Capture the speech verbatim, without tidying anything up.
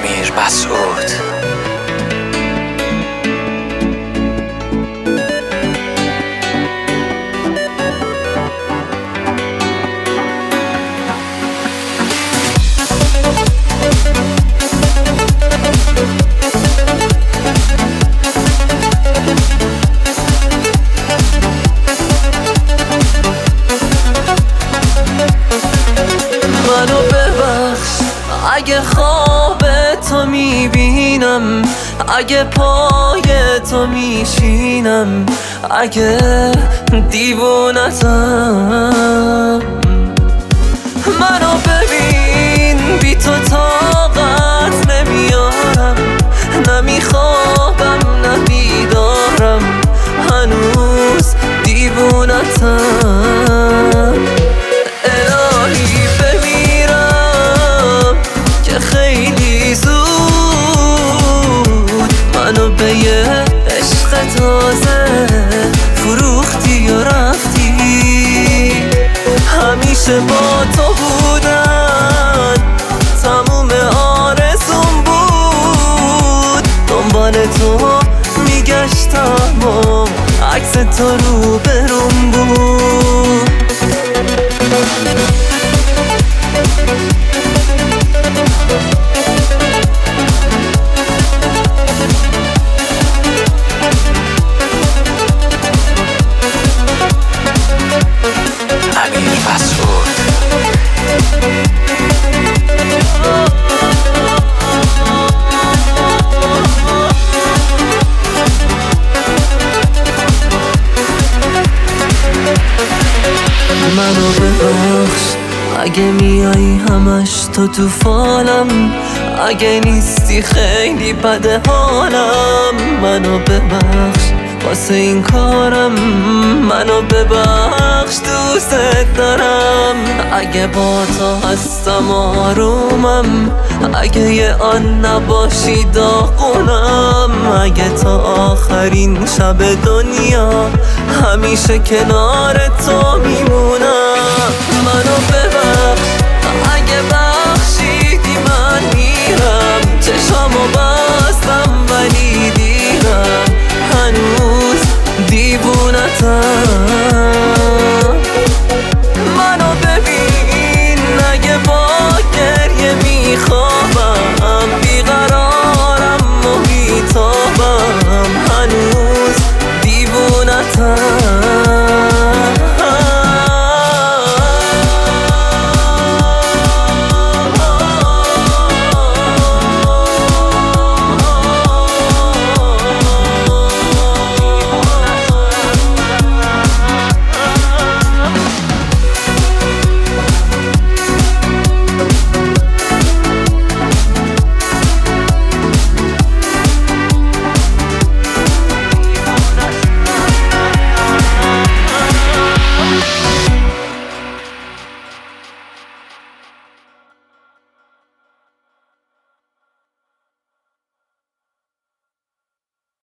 امیر مسعود. منو ببخش اگه خواب تو میبینم، اگه پای تو میشینم، اگه دیوونتم. منو ببین بی تو طاقت نمیارم، نمیخوابم نمیدارم، هنوز دیوونتم. الهی بمیرم که خیلی زود منو به یه عشق تازه فروختی و رفتی. همیشه با تو بودن تموم آرزوم بود، دنبال تو میگشتم و عکس تو رو بروم بود. امیر مسعود. منو ببخش اگه میایی همش تو تو فالم، اگه نیستی خیلی بده حالم. منو ببخش واسه این کارم، منو ببخش دوست دارم. اگه با تو هستم آرومم، اگه یه آن نباشی داغونم، اگه تا آخرین شب دنیا همیشه کنار تو میمونم.